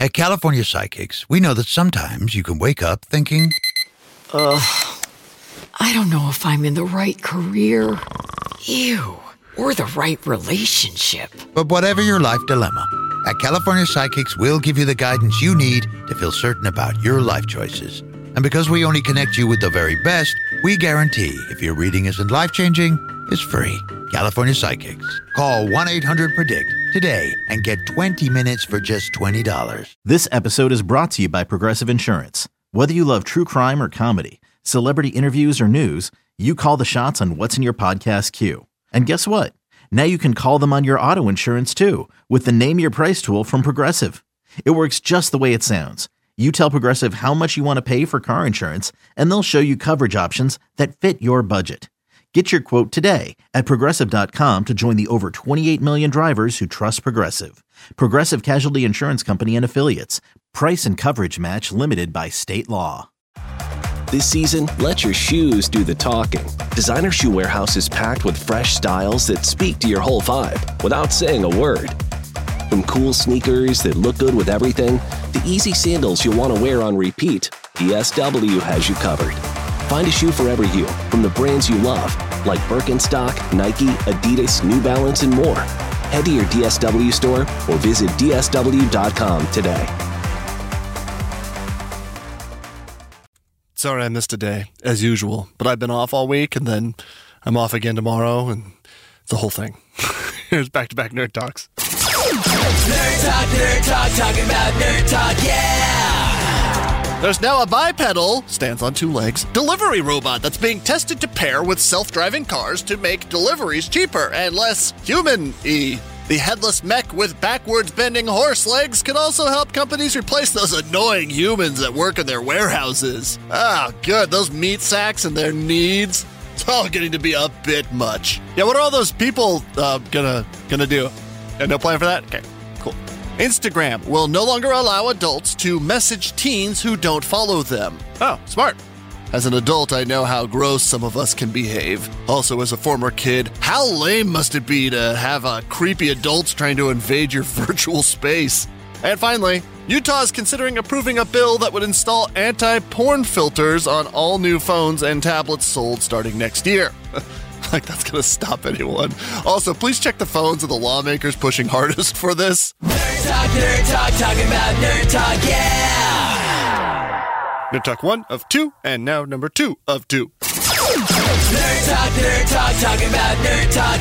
At California Psychics, we know that sometimes you can wake up thinking, I don't know if I'm in the right career. Or the right relationship. But whatever your life dilemma, at California Psychics, we'll give you the guidance you need to feel certain about your life choices. And because we only connect you with the very best, we guarantee if your reading isn't life-changing, it's free. California Psychics. Call 1-800-PREDICT today and get 20 minutes for just $20. This episode is brought to you by Progressive Insurance. Whether you love true crime or comedy, celebrity interviews or news, you call the shots on what's in your podcast queue. And guess what? Now you can call them on your auto insurance too with the Name Your Price tool from Progressive. It works just the way it sounds. You tell Progressive how much you want to pay for car insurance, and they'll show you coverage options that fit your budget. Get your quote today at Progressive.com to join the over 28 million drivers who trust Progressive. Progressive Casualty Insurance Company and Affiliates. Price and coverage match limited by state law. This season, let your shoes do the talking. Designer Shoe Warehouse is packed with fresh styles that speak to your whole vibe without saying a word. From cool sneakers that look good with everything, to easy sandals you'll want to wear on repeat, DSW has you covered. Find a shoe for every you, from the brands you love, like Birkenstock, Nike, Adidas, New Balance, and more. Head to your DSW store or visit DSW.com today. Sorry I missed a day, as usual, but I've been off all week, and then I'm off again tomorrow, and it's the whole thing. Here's back-to-back Nerd Talks. Nerd Talk, talking about Nerd Talk, yeah! There's now a bipedal, stands on two legs, delivery robot that's being tested to pair with self-driving cars to make deliveries cheaper and less human-y. The headless mech with backwards bending horse legs can also help companies replace those annoying humans that work in their warehouses. Ah, good. Those meat sacks and their needs. It's all getting to be a bit much. Yeah, what are all those people gonna do? No plan for that? Okay, cool. Instagram will no longer allow adults to message teens who don't follow them. Oh, smart. As an adult, I know how gross some of us can behave. Also, as a former kid, how lame must it be to have creepy adults trying to invade your virtual space? And finally, Utah is considering approving a bill that would install anti-porn filters on all new phones and tablets sold starting next year. Like that's going to stop anyone. Also, please check the phones of the lawmakers pushing hardest for this. Nerd Talk, talking about Nerd Talk, yeah! Nerd Talk 1 of 2, and now number 2 of 2. Nerd Talk, talking about Nerd Talk,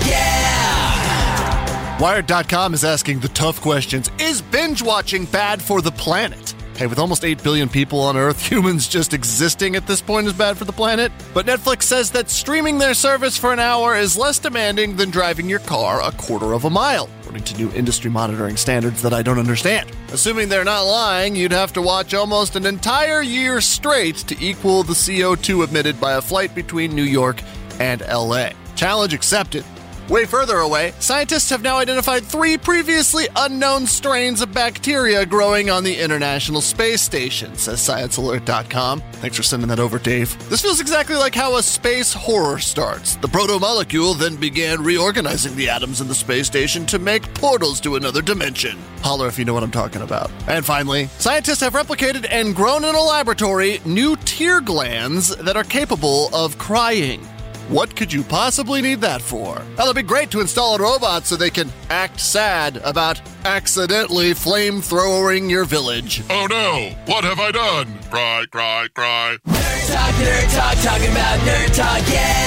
yeah! Wired.com is asking the tough questions. Is binge watching bad for the planet? Hey, with almost 8 billion people on Earth, humans just existing at this point is bad for the planet. But Netflix says that streaming their service for an hour is less demanding than driving your car a quarter of a mile, according to new industry monitoring standards that I don't understand. Assuming they're not lying, you'd have to watch almost an entire year straight to equal the CO2 emitted by a flight between New York and LA. Challenge accepted. Way further away, scientists have now identified 3 previously unknown strains of bacteria growing on the International Space Station, says ScienceAlert.com. Thanks for sending that over, Dave. This feels exactly like how a space horror starts. The proto-molecule then began reorganizing the atoms in the space station to make portals to another dimension. Holler if you know what I'm talking about. And finally, scientists have replicated and grown in a laboratory new tear glands that are capable of crying. What could you possibly need that for? Well, it'd be great to install a robot so they can act sad about accidentally flamethrowering your village. Oh no, what have I done? Cry, cry, cry. Nerd Talk, talking about Nerd Talk,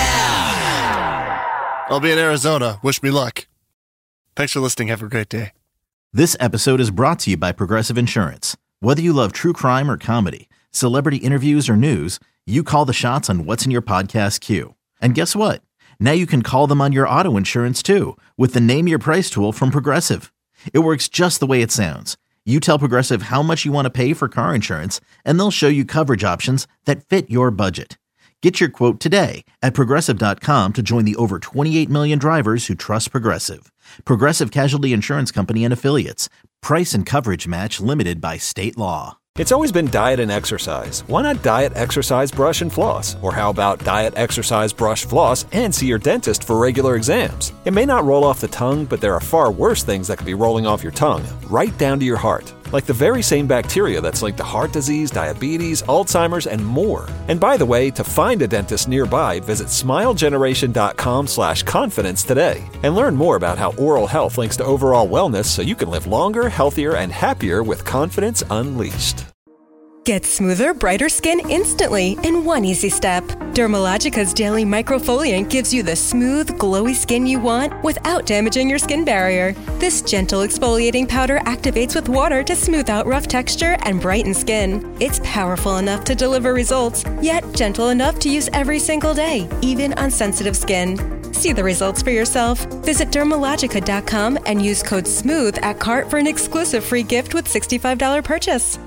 yeah! I'll be in Arizona. Wish me luck. Thanks for listening. Have a great day. This episode is brought to you by Progressive Insurance. Whether you love true crime or comedy, celebrity interviews or news, you call the shots on what's in your podcast queue. And guess what? Now you can call them on your auto insurance too with the Name Your Price tool from Progressive. It works just the way it sounds. You tell Progressive how much you want to pay for car insurance, and they'll show you coverage options that fit your budget. Get your quote today at Progressive.com to join the over 28 million drivers who trust Progressive. Progressive Casualty Insurance Company and Affiliates. Price and coverage match limited by state law. It's always been diet and exercise. Why not diet, exercise, brush, and floss? Or how about diet, exercise, brush, floss, and see your dentist for regular exams? It may not roll off the tongue, but there are far worse things that could be rolling off your tongue, right down to your heart. like the very same bacteria that's linked to heart disease, diabetes, Alzheimer's, and more. And by the way, to find a dentist nearby, visit smilegeneration.com/confidence today and learn more about how oral health links to overall wellness so you can live longer, healthier, and happier with confidence unleashed. Get smoother, brighter skin instantly in one easy step. Dermalogica's daily microfoliant gives you the smooth, glowy skin you want without damaging your skin barrier. This gentle exfoliating powder activates with water to smooth out rough texture and brighten skin. It's powerful enough to deliver results, yet gentle enough to use every single day, even on sensitive skin. See the results for yourself. Visit Dermalogica.com and use code SMOOTH at cart for an exclusive free gift with $65 purchase.